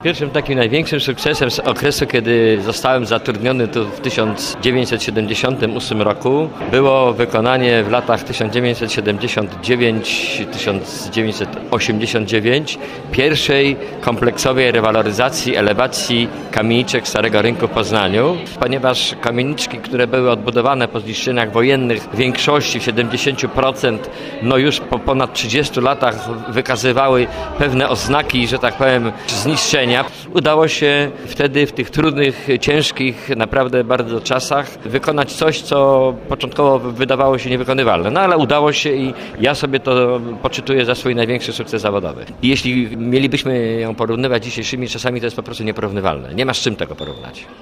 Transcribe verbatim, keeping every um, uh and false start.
Pierwszym takim największym sukcesem z okresu, kiedy zostałem zatrudniony tu w tysiąc dziewięćset siedemdziesiątym ósmym roku, było wykonanie w latach tysiąc dziewięćset siedemdziesiąt dziewięć do tysiąc dziewięćset osiemdziesiąt dziewięć pierwszej kompleksowej rewaloryzacji, elewacji kamieniczek Starego Rynku w Poznaniu, ponieważ kamieniczki, które były odbudowane po zniszczeniach wojennych w większości, w siedemdziesięciu procentach, no już po ponad trzydziestu latach wykazywały pewne oznaki, że tak powiem, zniszczenia. Udało się wtedy w tych trudnych, ciężkich, naprawdę bardzo czasach wykonać coś, co początkowo wydawało się niewykonywalne. No ale udało się i ja sobie to poczytuję za swój największy sukces zawodowy. I jeśli mielibyśmy ją porównywać dzisiejszymi czasami, to jest po prostu nieporównywalne. Nie ma z czym tego porównać.